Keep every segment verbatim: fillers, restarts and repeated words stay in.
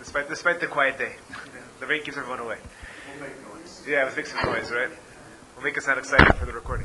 despite despite the quiet day. The rain keeps everyone away. We'll make noise. Yeah, let's make some noise, right? We'll make us sound excited for the recording.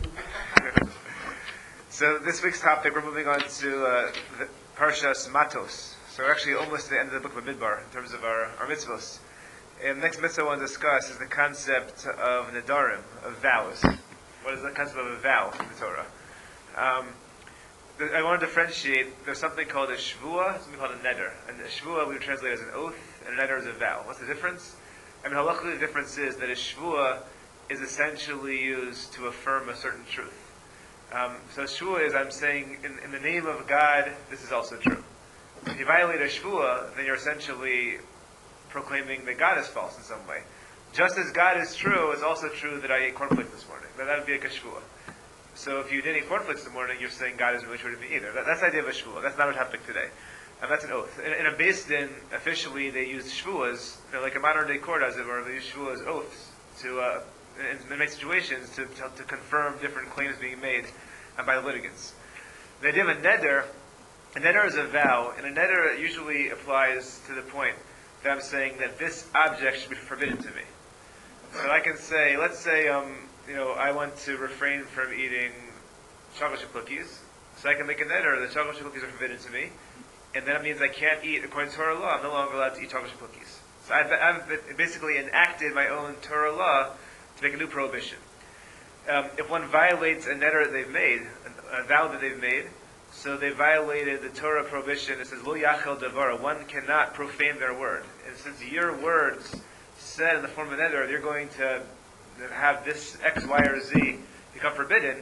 So this week's topic, we're moving on to uh, the Parshas Matos. So we're actually almost at the end of the book of Bamidbar in terms of our, our mitzvos. And the next mitzvah I want to discuss is the concept of nedarim, of vows. What is the concept of a vow in the Torah? Um, the, I want to differentiate. There's something called a shvuah, something called a neder. And a shvuah we would translate as an oath, and a neder is a vow. What's the difference? I mean, halachically the difference is that a shvuah is essentially used to affirm a certain truth. Um, so shvuah is, I'm saying, in, in the name of God, this is also true. If you violate a shvuah, then you're essentially proclaiming that God is false in some way. Just as God is true, it's also true that I ate cornflakes this morning. That that would be like a shvuah. So if you didn't eat cornflakes this morning, you're saying God isn't really true to me either. That, that's the idea of a shvuah. That's not our topic today. And that's an oath. In, in a Beis Din, officially, they use shvuahs, you know, like a modern day court, as it were, they use shvuahs, oaths, to, uh, in, in many situations, to, to, to confirm different claims being made uh, by the litigants. The idea of a neder, a neder is a vow, and a neder usually applies to the point that I'm saying that this object should be forbidden to me. So I can say, let's say, um, you know, I want to refrain from eating chocolate chip cookies, so I can make a neder that chocolate chip cookies are forbidden to me, and that means I can't eat, according to Torah law, I'm no longer allowed to eat chocolate chip cookies. So I've, I've basically enacted my own Torah law to make a new prohibition. Um, if one violates a neder that they've made, a, a vow that they've made, so they violated the Torah prohibition. It says, Lo yachel davara, one cannot profane their word. And since your words said in the form of a neder, you're going to have this X, Y, or Z become forbidden,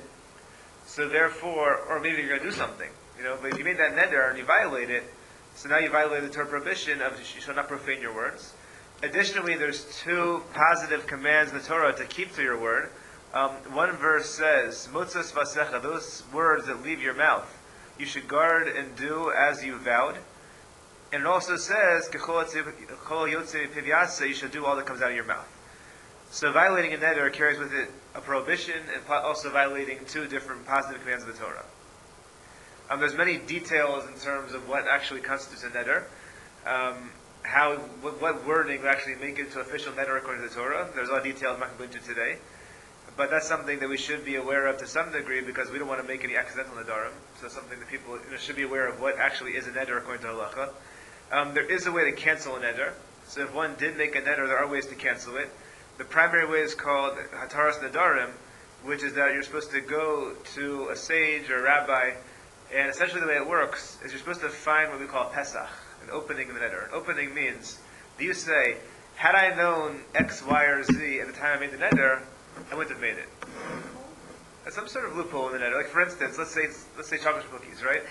so therefore, or maybe you're going to do something. You know, but if you made that neder and you violate it, so now you violated the Torah prohibition of you shall not profane your words. Additionally, there's two positive commands in the Torah to keep to your word. Um, one verse says, Motzas vasecha, those words that leave your mouth, you should guard and do as you vowed. And it also says, you should do all that comes out of your mouth. So violating a neder carries with it a prohibition and also violating two different positive commands of the Torah. Um, there's many details in terms of what actually constitutes a neder, um, how what, what wording would actually make it to official neder according to the Torah. There's a lot of detail I'm not going to go into today. But that's something that we should be aware of to some degree because we don't want to make any accidental nedarim. So something that people you know, should be aware of what actually is a neder according to halacha. Um, there is a way to cancel a neder. So if one did make a neder, there are ways to cancel it. The primary way is called hataras nedarim, which is that you're supposed to go to a sage or a rabbi, and essentially the way it works is you're supposed to find what we call pesach, an opening in the neder. An opening means, do you say, had I known X, Y, or Z at the time I made the neder, I wouldn't have made it. There's some sort of loophole in the neder. Like for instance, let's say let's say chocolate chip cookies, right?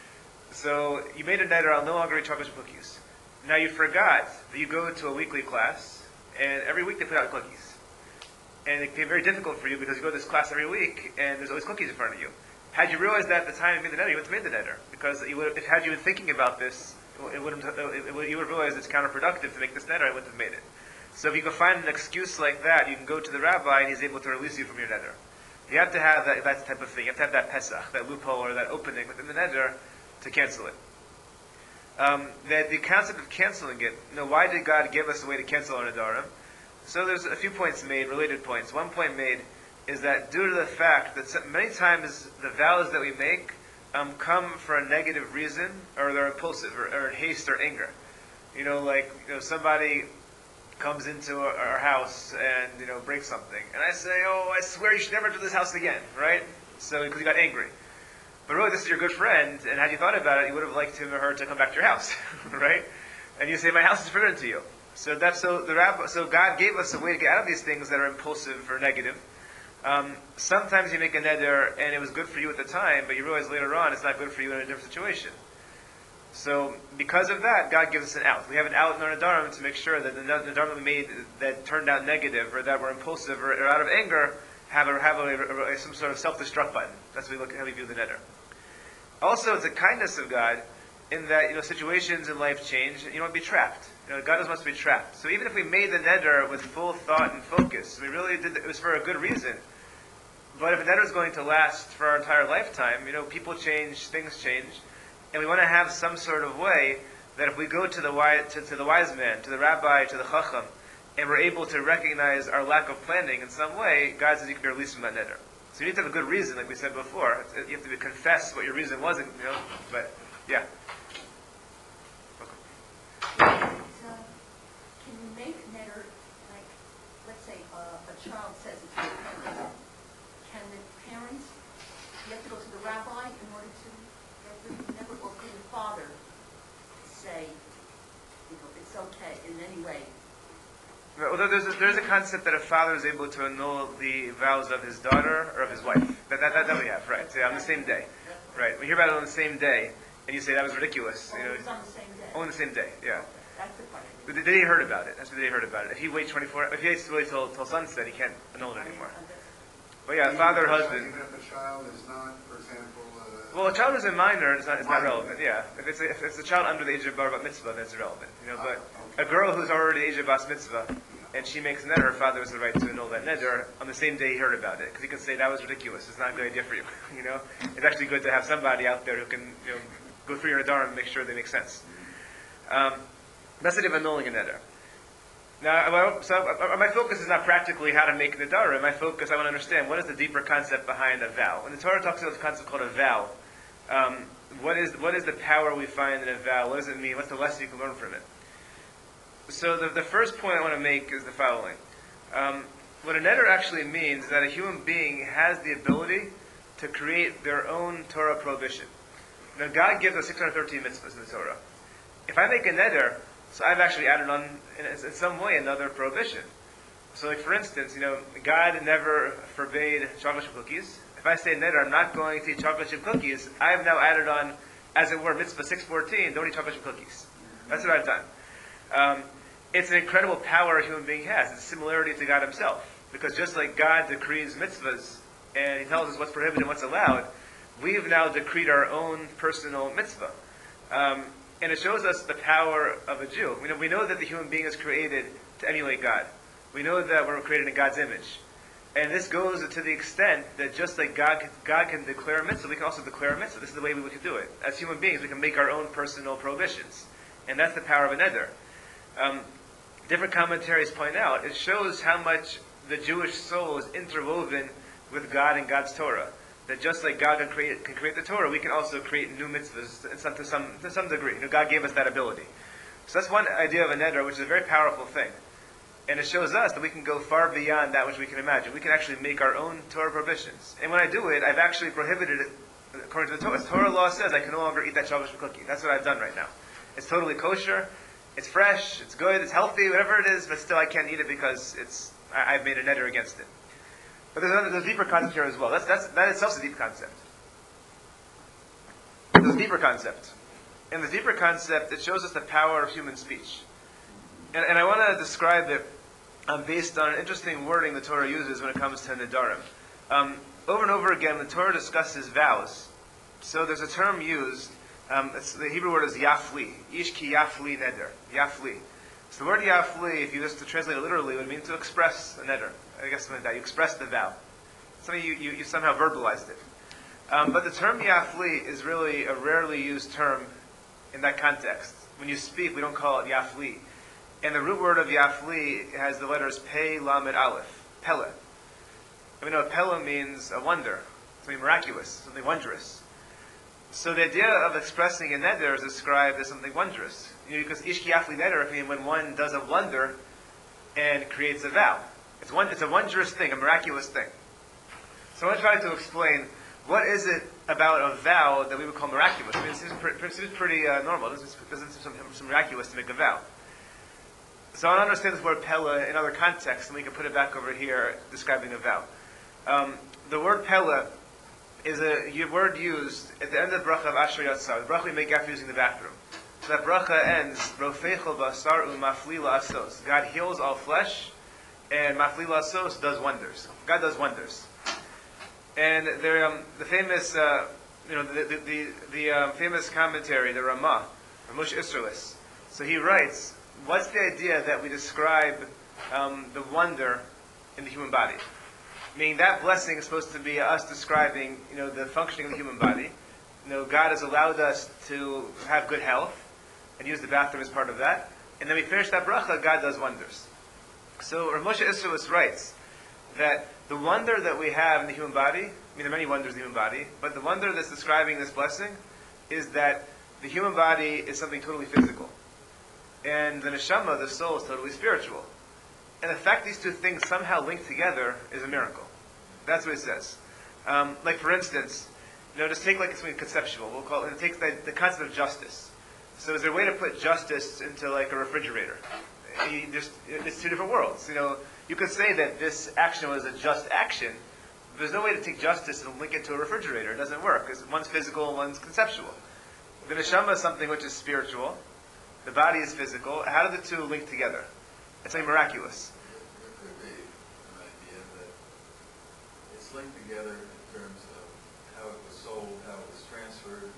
So you made a neder, I'll no longer eat chocolate chip cookies. Now you forgot that you go to a weekly class, and every week they put out cookies. And it became very difficult for you because you go to this class every week, and there's always cookies in front of you. Had you realized that at the time you made the neder, you wouldn't have made the neder. Because you would, if had you been thinking about this, it wouldn't, it would, you would have realized it's counterproductive to make this neder, I wouldn't have made it. So if you can find an excuse like that, you can go to the rabbi and he's able to release you from your neder. You have to have that, that type of thing. You have to have that pesach, that loophole or that opening within the neder to cancel it. Um, the, the concept of canceling it, you know, why did God give us a way to cancel our nedarim? So there's a few points made, related points. One point made is that due to the fact that many times the vows that we make um, come for a negative reason, or they're impulsive, or, or in haste or anger. You know, like you know, somebody comes into our house and you know breaks something, and I say, "Oh, I swear you should never enter this house again," right? So because you got angry, but really this is your good friend, and had you thought about it, you would have liked him or her to come back to your house, right? And you say, "My house is forbidden to you." So that's so the rabbi, so God gave us a way to get out of these things that are impulsive or negative. Um, sometimes you make a neder and it was good for you at the time, but you realize later on it's not good for you in a different situation. So, because of that, God gives us an out. We have an out in our nedarim to make sure that the nedarim that we made that turned out negative, or that were impulsive, or, or out of anger, have a, have a, a, a, some sort of self-destruct button. That's what we look how we view the neder. Also, it's a kindness of God in that you know situations in life change. And you don't want to be trapped. You know, God doesn't want us to be trapped. So even if we made the neder with full thought and focus, we really did it was for a good reason. But if a neder is going to last for our entire lifetime, you know, people change, things change. And we want to have some sort of way that if we go to the wise, to, to the wise man, to the rabbi, to the chacham, and we're able to recognize our lack of planning in some way, God says you can be released from that neder. So you need to have a good reason, like we said before. You have to be, confess what your reason was, you know. But yeah. So, can you make neder, like, let's say uh, a child says it's your parents, can the parents, you have to go to the rabbi in order to get the neder, or could the father say, you know, it's okay in any way? Although there's a, there's a concept that a father is able to annul the vows of his daughter or of his wife. That that, that, that we have, right? So yeah, on the same day, right? We hear about it on the same day, and you say that was ridiculous. Oh, You know, it's on the same day. on the same day, yeah. That's the part. The the day he heard about it. That's the day he heard about it. If he waits twenty-four, if he waits really till till sunset, he can't annul it anymore. But yeah, father, husband. Even if the child is not, for example, uh, Well, a child is a minor. It's not. It's not Minor. relevant. Yeah. If it's a, if it's a child under the age of bar bat mitzvah, then it's irrelevant. You know. But Ah, okay. a girl who's already the age of bas mitzvah, and she makes a neder, her father has the right to annul that neder on the same day he heard about it, because he can say that was ridiculous. It's not a good idea for you. You know. It's actually good to have somebody out there who can, you know, go through your neder and make sure they make sense. Um, that's the idea of annulling a neder. Now, well, so uh, my focus is not practically how to make nedara. My focus, I want to understand what is the deeper concept behind a vow. When the Torah talks about this concept called a vow, um, what is what is the power we find in a vow? What does it mean? What's the lesson you can learn from it? So the, the first point I want to make is the following. Um, what a neder actually means is that a human being has the ability to create their own Torah prohibition. Now, God gives us six hundred thirteen mitzvahs in the Torah. If I make a neder, so I've actually added on, in, in some way, another prohibition. So, like for instance, you know, God never forbade chocolate chip cookies. If I say neder, I'm not going to eat chocolate chip cookies, I have now added on, as it were, mitzvah six fourteen, don't eat chocolate chip cookies. That's what I've done. Um, it's an incredible power a human being has. It's a similarity to God himself. Because just like God decrees mitzvahs, and he tells us what's prohibited and what's allowed, we've now decreed our own personal mitzvah. Um, And it shows us the power of a Jew. We know, we know that the human being is created to emulate God. We know that we're created in God's image. And this goes to the extent that just like God can, God can declare a mitzvah, we can also declare a mitzvah. This is the way we can do it. As human beings, we can make our own personal prohibitions. And that's the power of a neder. Um, different commentaries point out, it shows how much the Jewish soul is interwoven with God and God's Torah. That just like God can create, can create the Torah, we can also create new mitzvahs to some, to some, to some degree. You know, God gave us that ability. So that's one idea of a neder, which is a very powerful thing. And it shows us that we can go far beyond that which we can imagine. We can actually make our own Torah prohibitions. And when I do it, I've actually prohibited it according to the Torah. Torah law says I can no longer eat that chocolate chip cookie. That's what I've done right now. It's totally kosher, it's fresh, it's good, it's healthy, whatever it is, but still I can't eat it because it's I, I've made a neder against it. But there's, another, there's a deeper concept here as well. That's, that's, that itself is a deep concept. There's a deeper concept. In the deeper concept, it shows us the power of human speech. And, and I want to describe it um, based on an interesting wording the Torah uses when it comes to nedarim. Um, over and over again, the Torah discusses vows. So there's a term used, um, it's, the Hebrew word is yafli. Ish ki yafli neder. Yafli. So the word yafli, if you just to translate it literally, would mean to express a neder. I guess something like that. You express the vow. Something you, you, you somehow verbalized it. Um, but the term yafli is really a rarely used term in that context. When you speak, we don't call it yafli. And the root word of yafli has the letters pei, lamed, aleph. Pele. And we know pele means a wonder, something miraculous, something wondrous. So the idea of expressing a neder is described as something wondrous. You know, because ish ki yafli neder means when one does a wonder and creates a vow. It's one. It's a wondrous thing, a miraculous thing. So I want to try to explain what is it about a vow that we would call miraculous. I mean, it seems pretty, it seems pretty uh, normal. It doesn't, doesn't seem some miraculous to make a vow. So I want to understand this word pella in other contexts, and we can put it back over here describing a vow. Um, the word pella is a word used at the end of the bracha of Asher Yatzar. The bracha we make after using the bathroom. So that bracha ends, Rofeichel basar u'mafli la'asos. God heals all flesh, and mafli la'asos does wonders. God does wonders. And there, um, the famous, uh, you know, the the, the, the um, famous commentary, the Ramah, Ramush Isserlis. So he writes, what's the idea that we describe um, the wonder in the human body? Meaning that blessing is supposed to be us describing, you know, the functioning of the human body. You know, God has allowed us to have good health. and use the bathroom as part of that. And then we finish that bracha, God does wonders. So Rav Moshe Isserles writes that the wonder that we have in the human body, I mean there are many wonders in the human body, but the wonder that's describing this blessing is that the human body is something totally physical. And the neshama, the soul, is totally spiritual. And the fact these two things somehow link together is a miracle. That's what it says. Um, like for instance, you know, just take like something conceptual. We'll call it, it takes the, the concept of justice. So is there a way to put justice into like a refrigerator? You just, it's two different worlds. You know, you could say that this action was a just action. But there's no way to take justice and link it to a refrigerator. It doesn't work because one's physical and one's conceptual. The neshama is something which is spiritual. The body is physical. How do the two link together? It's like miraculous. There could be an idea that it's linked together in terms of how it was sold, how it was transferred.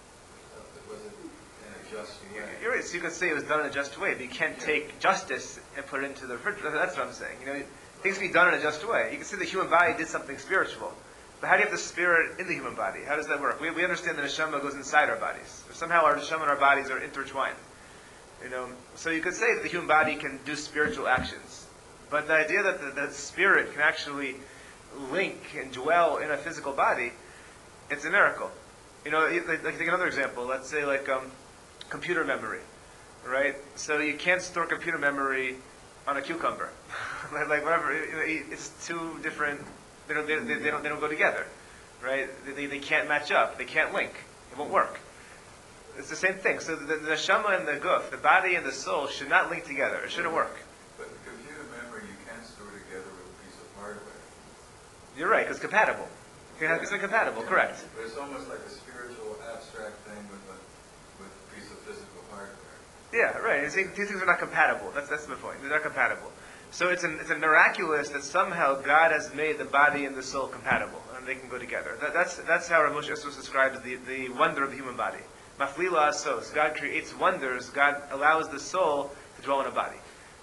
Uh, was it in a just way? You're right. So you could say it was done in a just way, but you can't take justice and put it into the refrigerator. That's what I'm saying. You know, things can be done in a just way. You can say the human body did something spiritual. But how do you have the spirit in the human body? How does that work? We, we understand that neshama goes inside our bodies. Somehow our neshama and our bodies are intertwined. You know, so you could say that the human body can do spiritual actions, but the idea that the, the spirit can actually link and dwell in a physical body, it's a miracle. You know, like, like take another example. Let's say like um, computer memory, right? So you can't store computer memory on a cucumber, like, like whatever. It's two different. They don't. They, they, they don't. They don't go together, right? They, they can't match up. They can't link. It won't work. It's the same thing. So the, the neshama and the guf, the body and the soul, should not link together. It shouldn't work. But the computer memory you can't store together with a piece of hardware. You're right, because compatible. It's incompatible, correct. But it's almost like a spiritual, abstract thing with a, with a piece of physical hardware. Yeah, right. You see, these things are not compatible. That's that's my point. They're not compatible. So it's a, it's a miraculous that somehow God has made the body and the soul compatible, and they can go together. That, that's that's how Rav Moshe Isserles describes the, the wonder of the human body. Maflila asos. God creates wonders. God allows the soul to dwell in a body.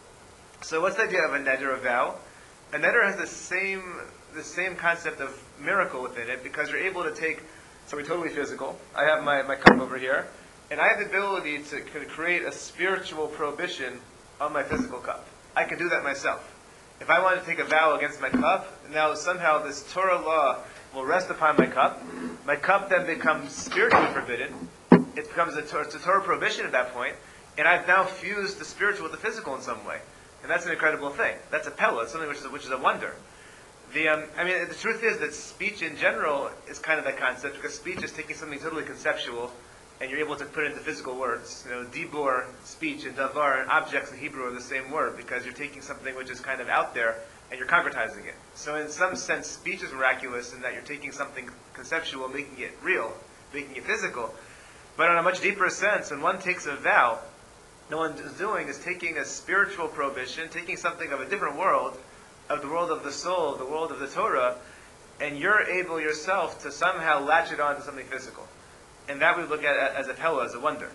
So what's the idea of a neder, a vow? A neder has the same the same concept of miracle within it because you're able to take something totally physical. I have my, my cup over here, and I have the ability to create a spiritual prohibition on my physical cup. I can do that myself. If I want to take a vow against my cup, now somehow this Torah law will rest upon my cup. My cup then becomes spiritually forbidden. It becomes a, it's a Torah prohibition at that point, and I've now fused the spiritual with the physical in some way, and that's an incredible thing. That's a pella. It's something which is a, which is a wonder. The um, I mean, the truth is that speech in general is kind of that concept because speech is taking something totally conceptual, and you're able to put it into physical words. You know, dibur, speech, and davar, and objects in Hebrew are the same word because you're taking something which is kind of out there and you're concretizing it. So in some sense, speech is miraculous in that you're taking something conceptual, making it real, making it physical. But on a much deeper sense, when one takes a vow, what one is doing is taking a spiritual prohibition, taking something of a different world, of the world of the soul, the world of the Torah, and you're able yourself to somehow latch it on to something physical. And that we look at as a pella, as a wonder.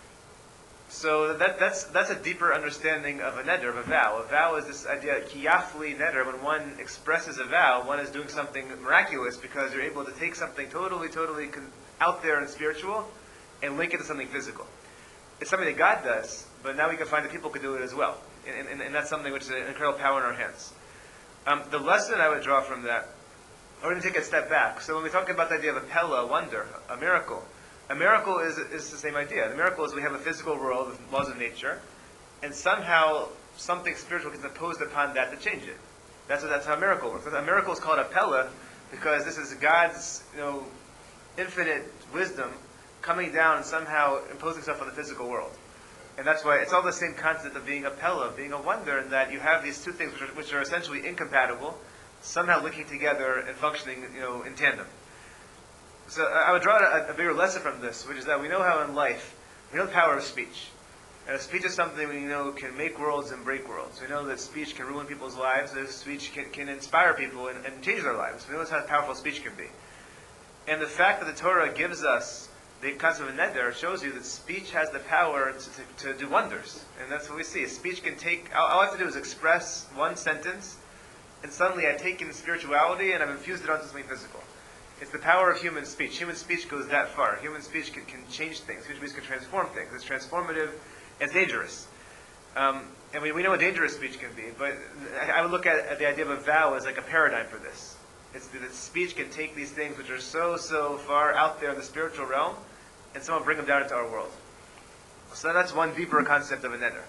So that, that's that's a deeper understanding of a neder, of a vow. A vow is this idea, kiyafli neder, when one expresses a vow, one is doing something miraculous because you're able to take something totally, totally con- out there and spiritual, and link it to something physical. It's something that God does, but now we can find that people can do it as well. And, and, and that's something which is an incredible power in our hands. Um, the lesson I would draw from that, we're going to take a step back. So when we talk about the idea of a pella, a wonder, a miracle, a miracle is, is the same idea. The miracle is we have a physical world with laws of nature, and somehow something spiritual gets imposed upon that to change it. That's, what, that's how a miracle works. A miracle is called a pella because this is God's, you know, infinite wisdom coming down and somehow imposing itself on the physical world. And that's why it's all the same concept of being a pella, of being a wonder, in that you have these two things which are, which are essentially incompatible, somehow linking together and functioning, you know, in tandem. So I would draw a, a bigger lesson from this, which is that we know how in life, we know the power of speech. And speech is something we know can make worlds and break worlds. We know that speech can ruin people's lives, that speech can, can inspire people and, and change their lives. We know how powerful speech can be. And the fact that the Torah gives us the concept of neder shows you that speech has the power to, to, to do wonders. And that's what we see. Speech can take, all, all I have to do is express one sentence, and suddenly I've taken spirituality and I've infused it onto something physical. It's the power of human speech. Human speech goes that far. Human speech can, can change things. Human speech can transform things. It's transformative. It's dangerous. Um, and we, we know what dangerous speech can be, but I, I would look at, at the idea of a vow as like a paradigm for this. It's that speech can take these things which are so, so far out there in the spiritual realm and somehow bring them down into our world. So that's one deeper concept of a neder.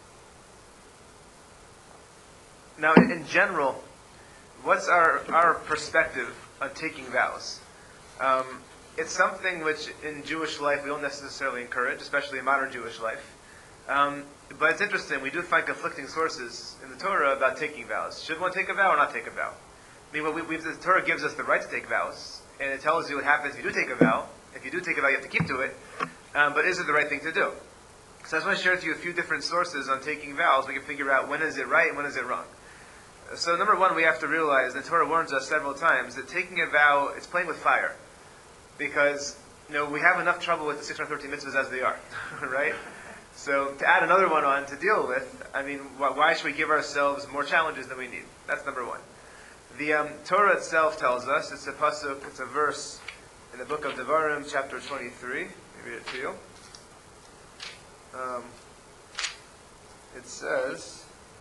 Now, in, in general, what's our, our perspective on taking vows? Um, it's something which in Jewish life we don't necessarily encourage, especially in modern Jewish life. Um, but it's interesting, we do find conflicting sources in the Torah about taking vows. Should one take a vow or not take a vow? I mean, well, we, we've, the Torah gives us the right to take vows, and it tells you what happens if you do take a vow. If you do take a vow, you have to keep to it. Um, but is it the right thing to do? So I just want to share with you a few different sources on taking vows. We can figure out when is it right and when is it wrong. So number one, we have to realize, the Torah warns us several times, that taking a vow is playing with fire. Because, you know, we have enough trouble with the six hundred thirteen mitzvahs as they are, right? So to add another one on to deal with, I mean, why, why should we give ourselves more challenges than we need? That's number one. The um, Torah itself tells us, it's a pasuk, it's a verse in the book of Devarim, chapter twenty-three. Let me read it to you. Um, it says,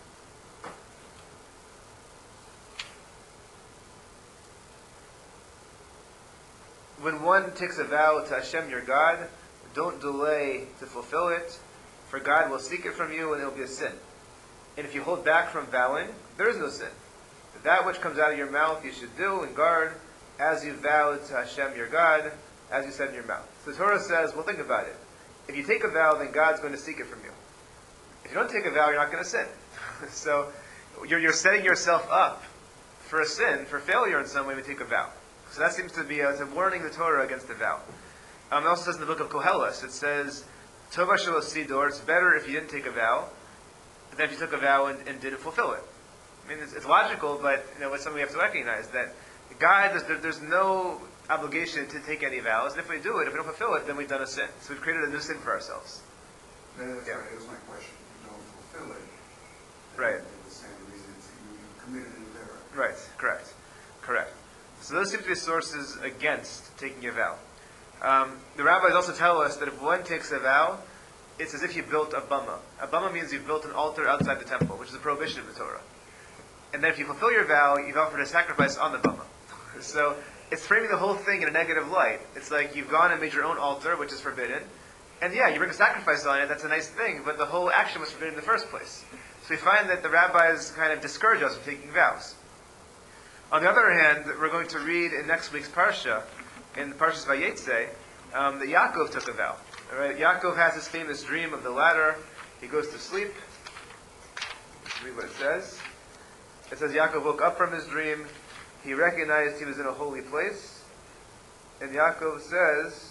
when one takes a vow to Hashem your God, don't delay to fulfill it, for God will seek it from you and it will be a sin. And if you hold back from vowing, there is no sin. That which comes out of your mouth you should do and guard, as you vowed to Hashem your God, as you said in your mouth. So the Torah says, well, think about it. If you take a vow, then God's going to seek it from you. If you don't take a vow, you're not going to sin. So you're, you're setting yourself up for a sin, for failure in some way when you take a vow. So that seems to be a, it's a warning the Torah against the vow. Um, it also says in the book of Koheles, it says, Tova shelo sidor, it's better if you didn't take a vow than if you took a vow and, and didn't fulfill it. I mean, it's, it's logical, but you know, it's something we have to recognize, that God, there's, there, there's no obligation to take any vows, and if we do it, if we don't fulfill it, then we've done a sin. So we've created a new sin for ourselves. That's Yeah. right, that was my question. You don't fulfill it. Right. For the same reason it's, you you committed an error. Right, correct. Correct. So those seem to be sources against taking a vow. Um, the rabbis also tell us that if one takes a vow, it's as if you built a bama. A bama means you've built an altar outside the temple, which is a prohibition of the Torah. And then if you fulfill your vow, you've offered a sacrifice on the bama. So it's framing the whole thing in a negative light. It's like you've gone and made your own altar, which is forbidden. And yeah, you bring a sacrifice on it, that's a nice thing, but the whole action was forbidden in the first place. So we find that the rabbis kind of discourage us from taking vows. On the other hand, we're going to read in next week's Parsha, in Parshas Vayetze, um, that Yaakov took a vow. All right? Yaakov has his famous dream of the ladder. He goes to sleep. Let's read what it says. It says Yaakov woke up from his dream. He recognized he was in a holy place. And Yaakov says,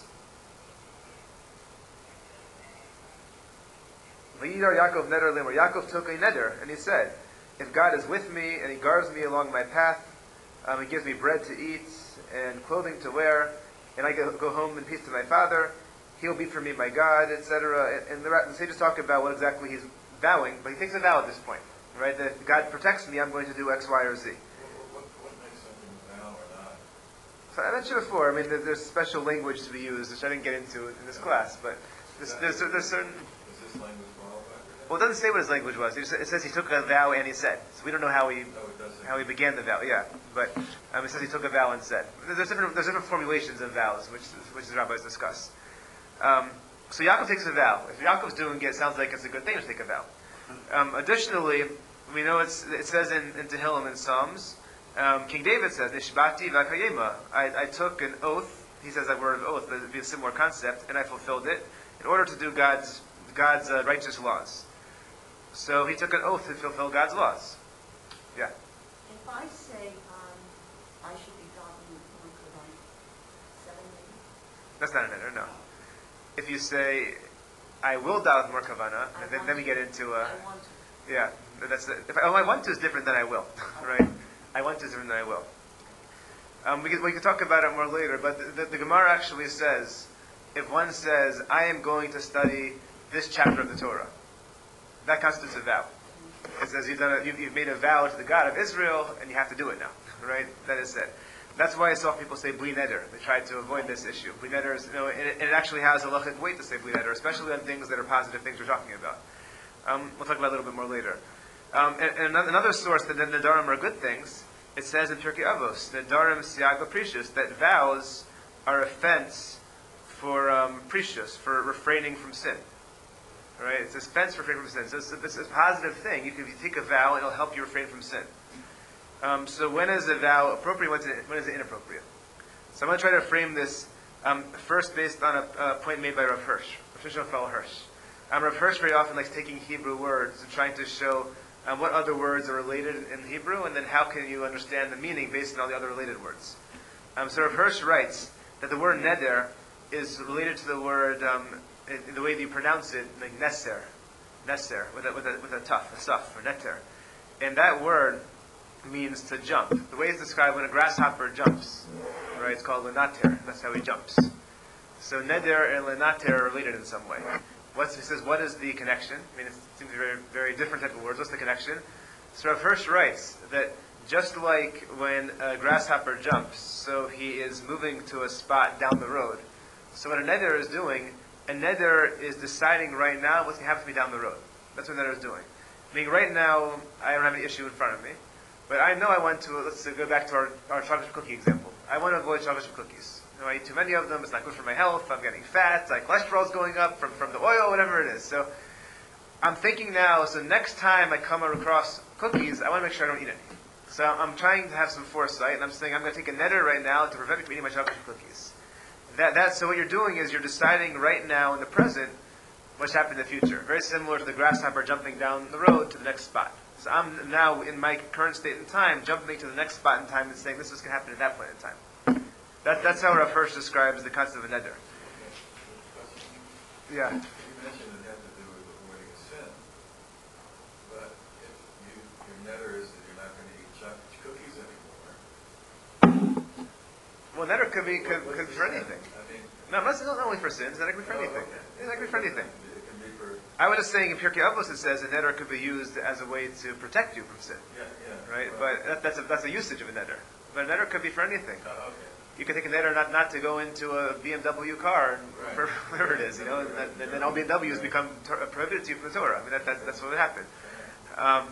Vayidar Yaakov neder limor. Yaakov took a neder, and he said, if God is with me, and He guards me along my path, um, He gives me bread to eat, and clothing to wear, and I go, go home in peace to my father, He'll be for me my God, et cetera. And, and the, the sages talk about what exactly he's vowing, but he takes a vow at this point, right? That if God protects me, I'm going to do X, Y, or Z. What, what, what makes something a vow or not? So I mentioned before, I mean, there, there's special language to be used, which I didn't get into in this class, but there's, there's, there's certain... Is this language qualified for that? Well, it doesn't say what his language was. It, just, it says he took a vow and he said. So we don't know how he No, it doesn't. how he began the vow. Yeah, but um, it says he took a vow and said. There's different there's different formulations of vows, which which the rabbis discuss. Um, so Yaakov takes a vow. If Yaakov's doing it, it sounds like it's a good thing to take a vow. Um, additionally, we know it's, it says in, in Tehillim and Psalms, um, King David says, Nishbati v'akayema. I, I took an oath. He says that word of oath, but it'd be a similar concept, and I fulfilled it in order to do God's God's uh, righteous laws. So he took an oath to fulfill God's laws. Yeah. If I say, um, I should be davening one Kohen, seven days, That's not an neder, no. If you say, I will daven more kavana, and then, then we get into, uh, I want to. yeah, that's the, if I, oh, I want to is different than I will, right? I want to is different than I will. Um, we, can, we can talk about it more later, but the, the, the Gemara actually says, if one says, I am going to study this chapter of the Torah, that constitutes a vow. It says you've, done a, you've, you've made a vow to the God of Israel, and you have to do it now, right? That is said. That's why I saw people say bli neder. They tried to avoid this issue. Bli neder is, you know, and it, and it actually has a halachic weight to say bli neder, especially on things that are positive things we're talking about. Um, we'll talk about it a little bit more later. Um, and, and another, another source that the nedarim are good things, it says in Pirkei Avos, nedarim siag l'prishus, that vows are a fence for um, prishus, for refraining from sin. All right, it's a fence for refraining from sin. So it's, it's a positive thing. You can if you take a vow, it'll help you refrain from sin. Um, so when is a vow appropriate? When is it, when is it inappropriate? So I'm going to try to frame this um, first based on a, a point made by Rav Hirsch, Rav Shlomo Hirsch. Um, Rav Hirsch very often likes taking Hebrew words and trying to show um, what other words are related in Hebrew, and then how can you understand the meaning based on all the other related words. Um, so Rav Hirsch writes that the word neder is related to the word, um, in, in the way that you pronounce it, like neser, neser, with a, with a, with a tough, a stuff, or neter. And that word means to jump. The way it's described when a grasshopper jumps, right? It's called lenater. That's how he jumps. So neder and lenater are related in some way. What's, he says, what is the connection? I mean, it seems to be very, very different type of words. What's the connection? So Rav Hirsch writes that just like when a grasshopper jumps, so he is moving to a spot down the road. So what a neder is doing, a neder is deciding right now what's going to happen to me down the road. That's what a neder is doing. Meaning right now, I don't have any issue in front of me. But I know I want to, let's go back to our, our chocolate chip cookie example. I want to avoid chocolate chip cookies. You know, I eat too many of them, it's not good for my health, I'm getting fat, my cholesterol's going up from, from the oil, whatever it is. So I'm thinking now, so next time I come across cookies, I want to make sure I don't eat any. So I'm trying to have some foresight, and I'm saying I'm going to take a neder right now to prevent me from eating my chocolate chip cookies. That, that, so what you're doing is you're deciding right now in the present what's happening in the future. Very similar to the grasshopper jumping down the road to the next spot. So I'm now, in my current state in time, jumping to the next spot in time and saying this is going to happen at that point in time. That, that's how Rav Hirsch describes the concept of a neder. Yeah. You mentioned it had to do with avoiding a sin. But if you, your neder is that you're not going to eat chocolate cookies anymore. Well, neder could be could, What's could the be for sin? anything. I mean, No, not, not only for sins, neder could be for oh, anything. okay. Neder could be for anything. It can be for, I was just saying in Pirkei Avos it says a neder could be used as a way to protect you from sin. yeah, yeah. Right? Well, But that, that's, a, that's a usage of a neder. But a neder could be for anything. oh, okay. You could take a neder not, not to go into a B M W car, Right. for whatever it is, you know, and, that, and then all B M Ws become tor- prohibited to you from the Torah. I mean, that, that's, that's what would happen. Um,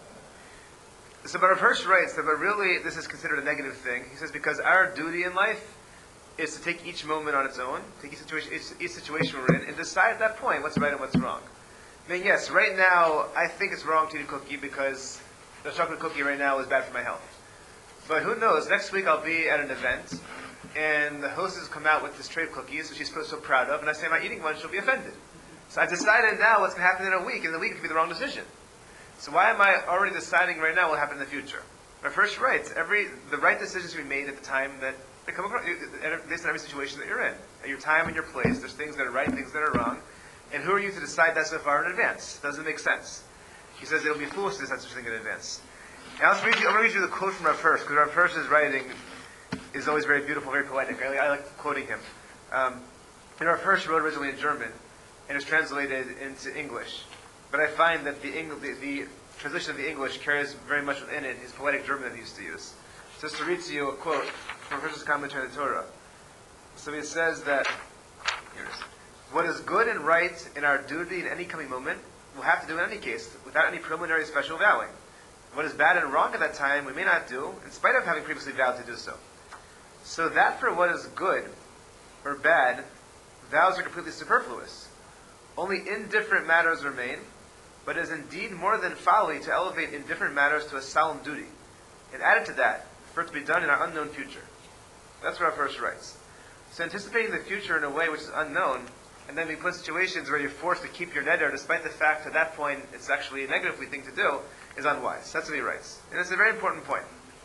so, but Rav Hirsch writes that, but really, this is considered a negative thing. He says, because our duty in life is to take each moment on its own, take each situation, each, each situation we're in, and decide at that point what's right and what's wrong. I mean, yes, right now, I think it's wrong to eat a cookie because the chocolate cookie right now is bad for my health. But who knows? Next week I'll be at an event, and the hostess come out with this tray of cookies, which she's so proud of, and I say I'm not eating one, she'll be offended. So I decided now what's going to happen in a week, and the week could be the wrong decision. So why am I already deciding right now what will happen in the future? Rav Hirsch writes, every the right decisions we made at the time that they come across, based on every situation that you're in, at your time and your place. There's things that are right, things that are wrong, and who are you to decide that so far in advance? Doesn't make sense. He says it'll be foolish to decide such a thing in advance. Now, let's read you, I'm going to read you the quote from Rav Hirsch, because Rav Hirsch's writing is always very beautiful, very poetic. I, I like quoting him. Um, and Rav Hirsch wrote originally in German, and was translated into English. But I find that the, Eng- the, the translation of the English carries very much within it his poetic German that he used to use. Just to read to you a quote from Hirsch's commentary on the Torah. So he says that, here it is, what is good and right in our duty in any coming moment, we'll have to do in any case, without any preliminary special vowing. What is bad and wrong at that time, we may not do, in spite of having previously vowed to do so. So that for what is good or bad, vows are completely superfluous. Only indifferent matters remain, but it is indeed more than folly to elevate indifferent matters to a solemn duty. And added to that, for it to be done in our unknown future. That's what Rav Hirsch writes. So anticipating the future in a way which is unknown, and then being put in situations where you're forced to keep your neder, despite the fact at that point it's actually a negative thing to do, is unwise. That's what he writes. And it's a very important point.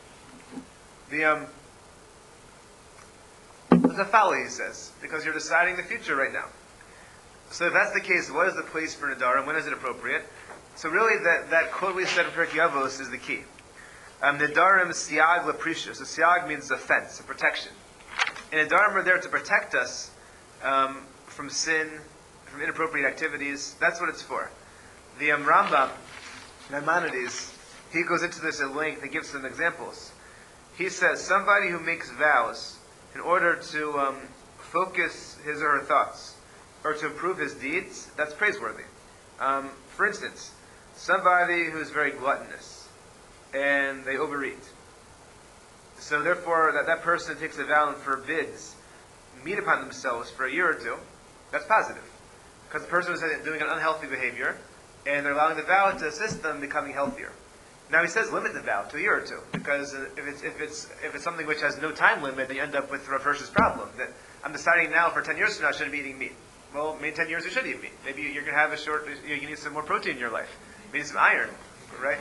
The, um, it's a folly, he says, because you're deciding the future right now. So if that's the case, what is the place for Nadar, and when is it appropriate? So really, that, that quote we said from Pirkei Avos is the key. Um, Nadarim siag leprishus. So siag means a fence, a protection. And Nadarim are there to protect us um, from sin, from inappropriate activities. That's what it's for. The um, Rambam, Maimonides, he goes into this at length and gives some examples. he says somebody who makes vows in order to um, focus his or her thoughts or to improve his deeds, that's praiseworthy. Um, for instance, somebody who's very gluttonous and they overeat. So therefore, that, that person takes a vow and forbids meat upon themselves for a year or two. That's positive. Because the person is doing an unhealthy behavior, and they're allowing the vow to assist them becoming healthier. Now he says limit the vow to a year or two, because if it's if it's if it's something which has no time limit, then you end up with Rav Hirsch's problem that I'm deciding now for ten years from now I shouldn't be eating meat. Well, maybe ten years you should eat meat. Maybe you're going to have a short. You need some more protein in your life. Maybe some iron, right?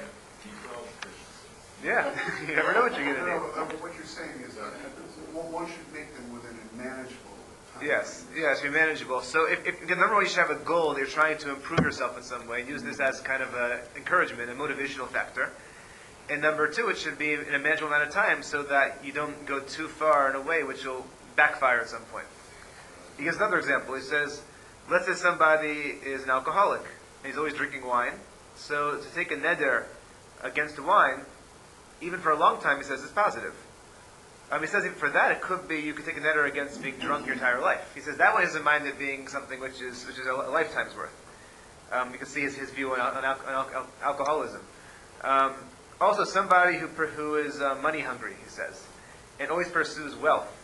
Yeah, you never know what you're going to No, need. no, uh, what you're saying is that one one should make them within a manageable time. Yes, yes, be manageable. So if, if again, number one, you should have a goal that you're trying to improve yourself in some way, and use this as kind of an encouragement, a motivational factor. And number two, it should be in a manageable amount of time so that you don't go too far in a way which will backfire at some point. He gives another example. He says, let's say somebody is an alcoholic, and he's always drinking wine. So to take a neder against wine, even for a long time, he says, is positive. Um, he says even for that, it could be you could take a neder against being drunk your entire life. He says that one doesn't mind it being something which is which is a lifetime's worth. Um, you can see his, his view on, on, al- on al- alcoholism. Um, also, somebody who who is uh, money hungry, he says, and always pursues wealth.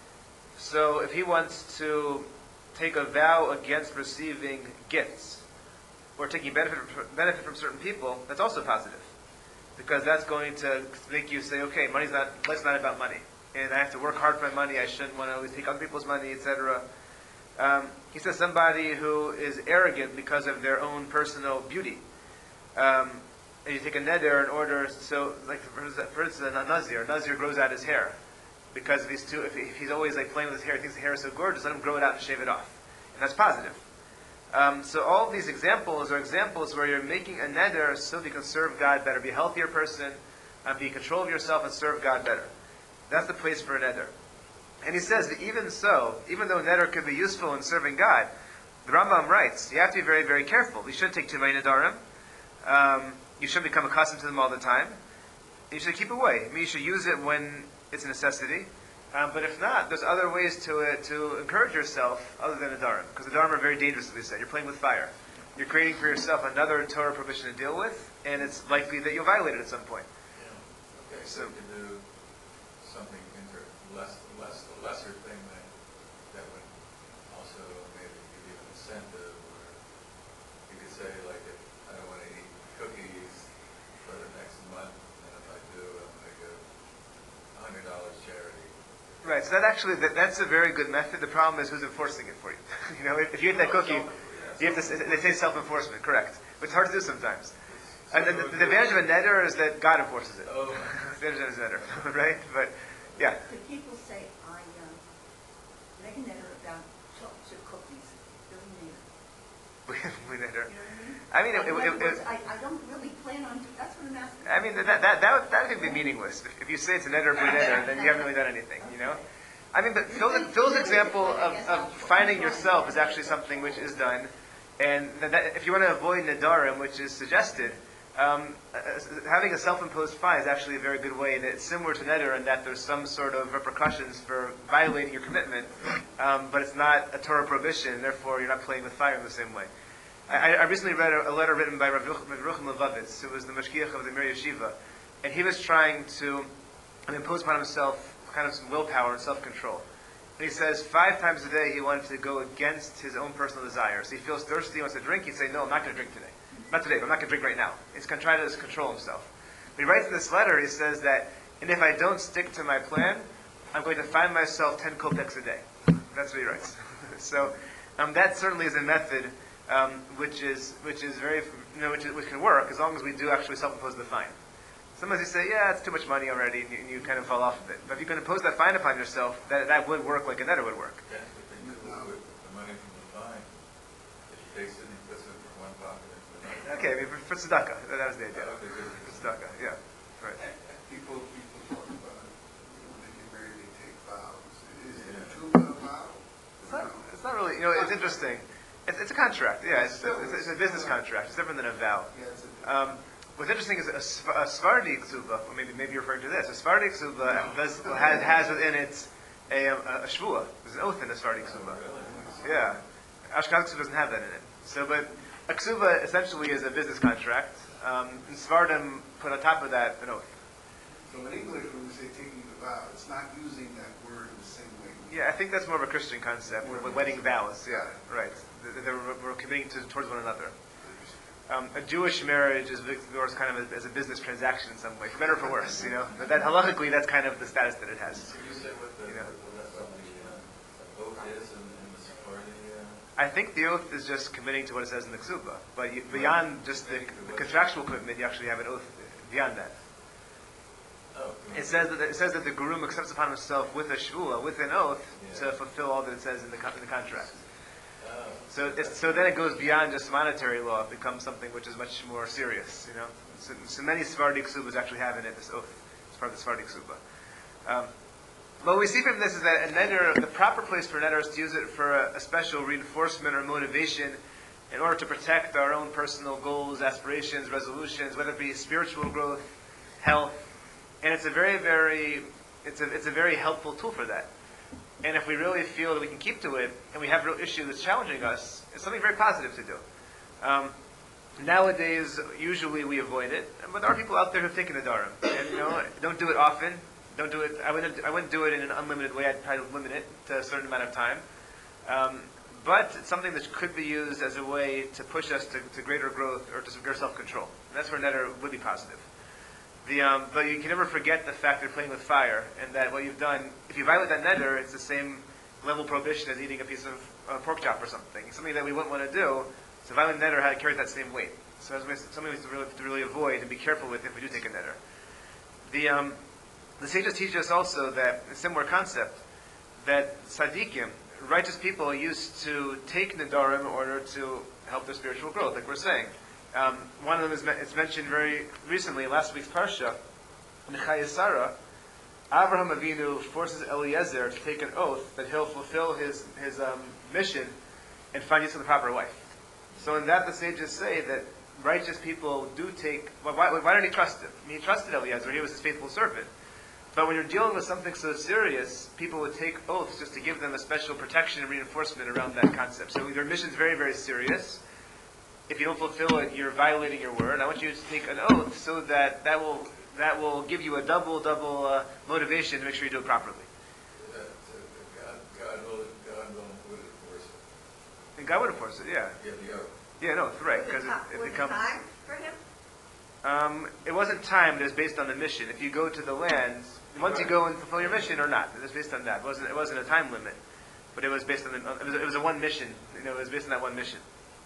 So if he wants to take a vow against receiving gifts or taking benefit from, benefit from certain people, that's also positive. Because that's going to make you say, okay, money's not, life's not about money. And I have to work hard for my money, I shouldn't want to always take other people's money, et cetera. Um, he says somebody who is arrogant because of their own personal beauty. Um, and you take a neder in order, so, like, for instance, a nazir, a nazir grows out his hair. Because if he's, too, if, he, if he's always like playing with his hair, he thinks the hair is so gorgeous, let him grow it out and shave it off. And that's positive. Um, so all of these examples are examples where you're making a neder so that you can serve God better, be a healthier person, and be in control of yourself and serve God better. That's the place for a neder. And he says that even so, even though neder could be useful in serving God, the Rambam writes, you have to be very, very careful. You shouldn't take too many nedarim. Um, you shouldn't become accustomed to them all the time. And you should keep away. I mean, you should use it when it's a necessity. Um, but if not, there's other ways to uh, to encourage yourself other than a Dharam. Because the Dharam are very dangerous, as we said. You're playing with fire. You're creating for yourself another Torah prohibition to deal with, and it's likely that you'll violate it at some point. Yeah. Okay, so you can do something inter less, less, a lesser thing that, that would also maybe give you an incentive, or you could say, like, if I don't want to eat cookies for the next month, and if I do, I'm going to give one hundred dollars charity. Right, so that actually, that, that's a very good method. The problem is who's enforcing it for you. You know, if, if you eat that cookie, you have to, they say self-enforcement, correct. But it's hard to do sometimes. And the, the, the advantage of a neder is that God enforces it. Oh. The advantage of a neder, right? But, yeah. The people say, I um, make a neder about chocolate chip cookies, Billy Nader. We neder. You know what I mean? I mean, Like, it, in it, other it, words, it, I, I don't really plan on, that's what I'm asking. I mean, that that that, that, that could be meaningless. If, if you say it's a neder or neder, then you haven't really done anything, you know? I mean, but Phil's, Phil's example of, of finding yourself is actually something which is done. And that, that, if you want to avoid nadarim, which is suggested, um, uh, having a self-imposed fine is actually a very good way. And it's similar to neder in that there's some sort of repercussions for violating your commitment, um, but it's not a Torah prohibition, and therefore you're not playing with fire in the same way. I, I recently read a, a letter written by Rav Yerucham Levovitz, who was the Mashgiach of the Mir Yeshiva, and he was trying to impose upon himself kind of some willpower and self-control. And he says five times a day he wanted to go against his own personal desires. He feels thirsty, he wants to drink, he'd say, no, I'm not going to drink today. Not today, but I'm not going to drink right now. He's going to try to just control himself. But he writes in this letter, he says that, and if I don't stick to my plan, I'm going to find myself ten kopecks a day. That's what he writes. So um, that certainly is a method um, which is which is very, you know, which, is, which can work as long as we do actually self-impose the fine. Sometimes you say, yeah, it's too much money already, and you, and you kind of fall off of it. But if you can impose that fine upon yourself, that that would work like a neder would work. That's what they do with the money from the fine. If he takes it, he puts it from one pocket into another. Okay, I mean, for, for tzedakah, that, that was the idea. Oh, okay, good. For tzedakah, yeah, right. People, people talk about when they get married, they take vows. Is it Yeah. true a vow? It's not, it's not really, you know, it's interesting. It's, it's a contract, yeah, it's, it's, it's a business contract. It's different than a vow. Yeah, it's a, Um, what's interesting is a, Sf- a Sephardi ksuba, or maybe maybe you're referring to this. A Sephardi ksuba does, has, has within it a, um, a, a shvua. There's an oath in a Sephardi ksuba. Yeah, Ashkenazi ksuba doesn't have that in it. So, but a ksuba essentially is a business contract. Um, and Sephardim put on top of that an oath. So in English, when we say taking the vow, it's not using that word in the same way. Yeah, I think that's more of a Christian concept, with wedding vows. Yeah, right. They're, they're, we're committing to, towards one another. Um, a Jewish marriage is viewed kind of as a business transaction in some way, for better or for worse. You know, but that halachically, that's kind of the status that it has. Can you say what the, You know. what the, uh, oath is in, in the Sephardi? Uh, I think the oath is just committing to what it says in the ksuba, but you, beyond just the, the contractual commitment, you actually have an oath beyond that. oh, It says that it says that the groom accepts upon himself with a shvua, with an oath, Yeah. to fulfill all that it says in the, con- in the contract. oh, So, it's, so then it goes beyond just monetary law. It becomes something which is much more serious. You know, so, so many Sephardi ksubas actually have in it this oath as part of the Sephardi ksuba. Um, what we see from this is that a neder, the proper place for a neder is to use it for a, a special reinforcement or motivation in order to protect our own personal goals, aspirations, resolutions, whether it be spiritual growth, health, and it's a very, very, it's a, it's a very helpful tool for that. And if we really feel that we can keep to it, and we have a real issue that's challenging us, it's something very positive to do. Um, nowadays, usually we avoid it, but there are people out there who've taken a darim, and you know, don't do it often. Don't do it. I wouldn't. I wouldn't do it in an unlimited way. I'd try to limit it to a certain amount of time. Um, but it's something that could be used as a way to push us to, to greater growth or to greater self-control. And that's where neder would be positive. The, um, but you can never forget the fact that you're playing with fire, and that what you've done, if you violate that neder, it's the same level prohibition as eating a piece of uh, pork chop or something. It's something that we wouldn't want to do. So violating neder had carries that same weight. So it's something we have to really, to really avoid and be careful with if we do take a neder. The um, the sages teach us also that a similar concept, that tzaddikim, righteous people, used to take nedarim in order to help their spiritual growth, like we're saying. Um, one of them is me- it's mentioned very recently, last week's parsha, in Chayei Sarah. Avraham Avinu forces Eliezer to take an oath that he'll fulfill his his um, mission and find use for the proper wife. So in that, the sages say that righteous people do take. Well, why, why don't he trust him? I mean, he trusted Eliezer; he was his faithful servant. But when you're dealing with something so serious, people would take oaths just to give them a special protection and reinforcement around that concept. So their mission's very, very serious. If you don't fulfill it, you're violating your word. I want you to take an oath so that that will that will give you a double, double uh, motivation to make sure you do it properly. that, uh, God, God will, God will would enforce it. And God would enforce it, yeah. Yeah, the oath. Yeah, no, it's right, Was because it it, ti- it was it becomes... time for him? Um, it wasn't timed, it was based on the mission. If you go to the land, once you go and fulfill your mission or not, it was based on that. It wasn't, it wasn't a time limit, but it was based on the, it was, it was a one mission. You know, it was based on that one mission.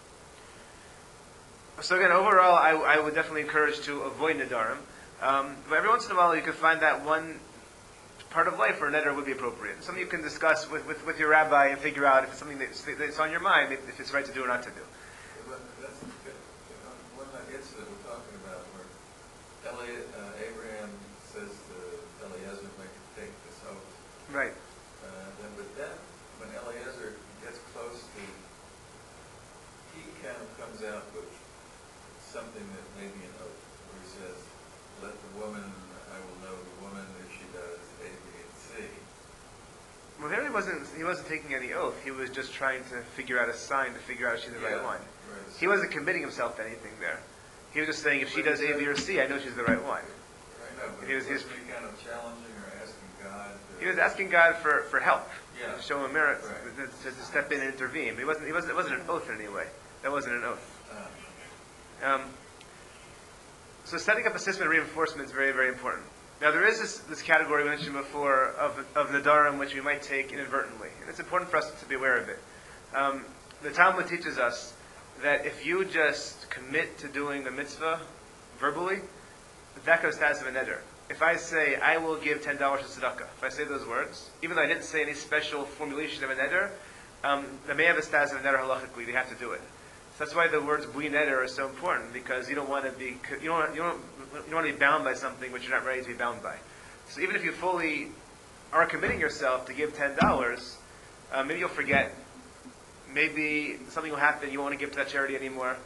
So again, overall, I, I would definitely encourage to avoid nedarim. Um, but every once in a while, you can find that one part of life where neder would be appropriate. Something you can discuss with, with, with your rabbi and figure out if it's something that's, that's on your mind, if, if it's right to do or not to do. But that's, you know, one of the hits that we're talking about where Eli, uh, Abraham says to Eliezer, make take this oath. Right. Uh, then, but then, when Eliezer gets close to, he kind of comes out with something that may be an oath, where he says, let the woman, I will know the woman if she does A, B, and C. Well, there he wasn't. He wasn't taking any oath. He was just trying to figure out a sign to figure out if she's the right Yeah, one. right. He wasn't committing himself to anything there. He was just saying, if she does A, B, or C, I know she's the right one. Right, no, but He was- he was- wasn't he kind of challenging or asking God to... He was asking God for, for help, Yeah. to show him merit, Right. to, to, to step in and intervene. But he wasn't. He wasn't. It wasn't an oath in any way. That wasn't an oath. Uh, Um, so setting up a system of reinforcement is very, very important. Now there is this, this category we mentioned before of, of nadarim which we might take inadvertently, and it's important for us to be aware of it. Um, the Talmud teaches us that if you just commit to doing a mitzvah verbally, that goes as of a neder. If I say, I will give ten dollars to tzedakah, if I say those words, even though I didn't say any special formulation of a neder, um, that may have a status of a neder halachically, they have to do it. So that's why the words bui neder are so important, because you don't want to be you don't you don't you don't want to be bound by something which you're not ready to be bound by. So even if you fully are committing yourself to give ten dollars, uh, maybe you'll forget. Maybe something will happen. You won't want to give to that charity anymore.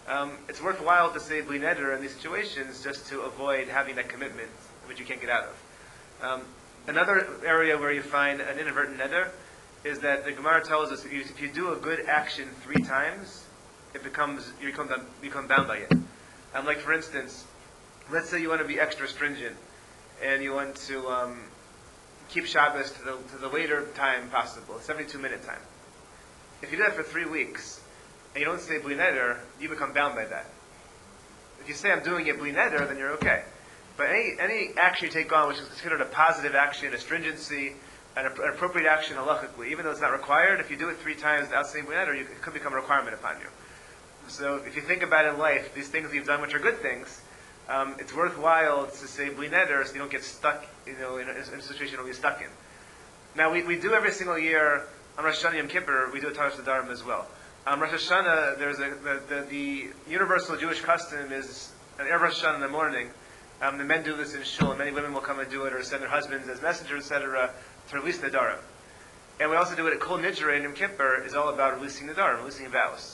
Um, it's worthwhile to say bli neder in these situations just to avoid having that commitment which you can't get out of. Um, another area where you find an inadvertent neder is that the Gemara tells us if you do a good action three times, it becomes you become you become bound by it. Um, like for instance, let's say you want to be extra stringent and you want to um, keep Shabbos to the to the later time possible, seventy-two minute time. If you do that for three weeks and you don't say bli neder, you become bound by that. If you say I'm doing it bli neder, then you're okay. But any any action you take on which is considered a positive action, a stringency, an, an appropriate action halachically, even though it's not required, if you do it three times without saying bli neder, you, it could become a requirement upon you. So if you think about in life, these things you've done which are good things, um, it's worthwhile to say bli neder so you don't get stuck, you know, in a, in a situation you'll be stuck in. Now we, we do every single year on Rosh Hashanah Yom Kippur, we do a Taras Nedarim as well. On Rosh Hashanah, there's a the, the, the universal Jewish custom is on Erev Rosh Hashanah in the morning. Um, the men do this in shul, and many women will come and do it, or send their husbands as messengers, et cetera, to release Nedarim. And we also do it at Kol Nidre in Yom Kippur, is all about releasing Nedarim, releasing vows.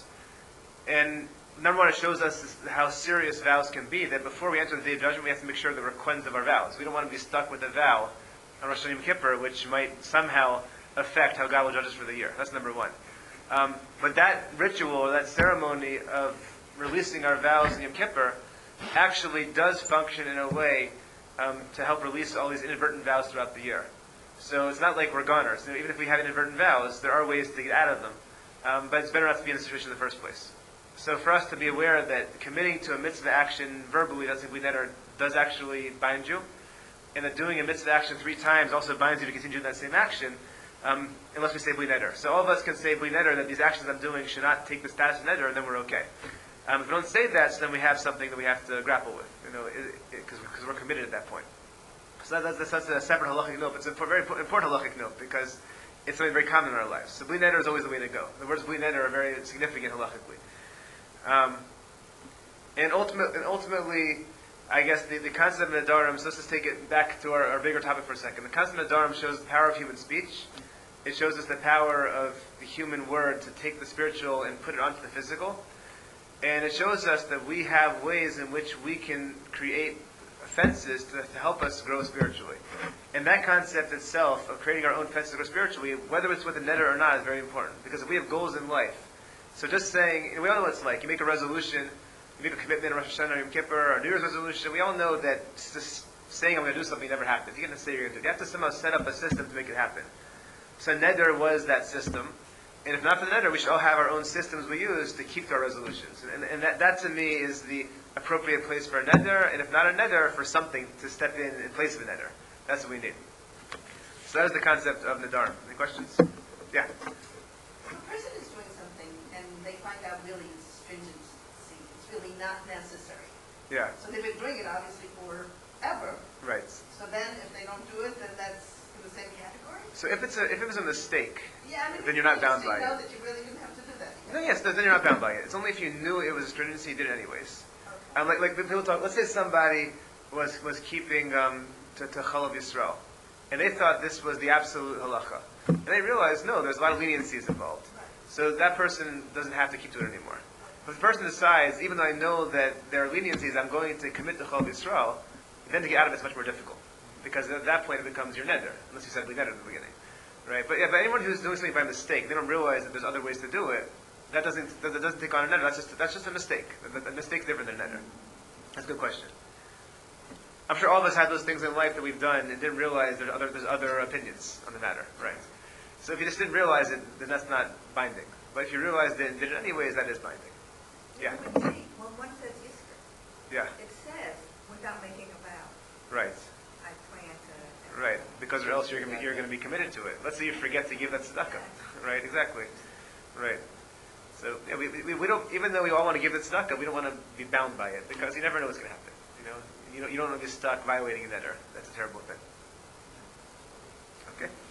And number one, it shows us how serious vows can be, that before we enter the Day of Judgment, we have to make sure that we're cleansed of our vows. We don't want to be stuck with a vow on Rosh Hashanah Yom Kippur, which might somehow affect how God will judge us for the year. That's number one. Um, but that ritual, that ceremony of releasing our vows in Yom Kippur, actually does function in a way um, to help release all these inadvertent vows throughout the year. So it's not like we're goners. You know, even if we have inadvertent vows, there are ways to get out of them. Um, but it's better not to be in this situation in the first place. So for us to be aware that committing to a mitzvah action verbally doesn't bli neder does actually bind you, and that doing a mitzvah action three times also binds you to continue that same action, um, unless we say bli neder. So all of us can say bli neder that these actions I'm doing should not take the status of neder, and then we're okay. Um, if we don't say that, so then we have something that we have to grapple with, you know, because we're committed at that point. So that, that's, that's a separate halachic note, but it's a very important halachic note because it's something very common in our lives. So bli neder is always the way to go. The words bli neder are very significant halachically. Um, and, ultimate, and ultimately, I guess the, the concept of Nedarim, so let's just take it back to our, our bigger topic for a second. The concept of Nedarim shows the power of human speech. It shows us the power of the human word to take the spiritual and put it onto the physical. And it shows us that we have ways in which we can create fences to, to help us grow spiritually. And that concept itself of creating our own fences to grow spiritually, whether it's with a neder or not, is very important. Because if we have goals in life, so just saying, we all know what it's like. You make a resolution, you make a commitment in Rosh Hashanah or Yom Kippur, or New Year's resolution. We all know that just saying I'm going to do something never happens. You can't say you're going to do it. You have to somehow set up a system to make it happen. So neder was that system. And if not for the neder, we should all have our own systems we use to keep to our resolutions. And, and that, that to me is the appropriate place for a neder, and if not a neder, for something to step in in place of a neder. That's what we need. So that is the concept of nedarim. Any questions? Yeah. If a person is doing something and they find out really stringency, it's really not necessary. Yeah. So they've been doing it obviously forever. Right. So then if they don't do it, then that's in the same category? So if it's a if it was a mistake, Yeah, I mean, then you're not bound by you know it. that you really didn't have to do that. No, yes, then you're not bound by it. It's only if you knew it was a stringency, you did it anyways. Okay. Um, like, like people talk. Let's say somebody was was keeping um, to, to Chalav Yisrael, and they thought this was the absolute halacha, and they realized no, there's a lot of leniencies involved. So that person doesn't have to keep to it anymore. But if the person decides, even though I know that there are leniencies, I'm going to commit to Chalav Yisrael, then to get out of it is much more difficult, because at that point it becomes your neder, unless you said neder at the beginning, right? But yeah, but anyone who's doing something by mistake, they don't realize that there's other ways to do it. That doesn't that doesn't take on a neder. That's just that's just a mistake. A mistake's different than neder. That's a good question. I'm sure all of us had those things in life that we've done and didn't realize there's other there's other opinions on the matter, right? So if you just didn't realize it, then that's not binding. But if you realized it and did it anyways, that is binding. Yeah. When one says Yisker, Yeah. it says, without making a vow, Right. I plan to... Right. Because or else you're going to be, you're going to be committed to it. Let's say you forget to give that tzedakah. Right. Exactly. Right. So yeah, we, we we don't even though we all want to give the tzedakah, we don't want to be bound by it because you never know what's going to happen. You know, you don't you don't want to be stuck violating a neder. That's a terrible thing. Okay.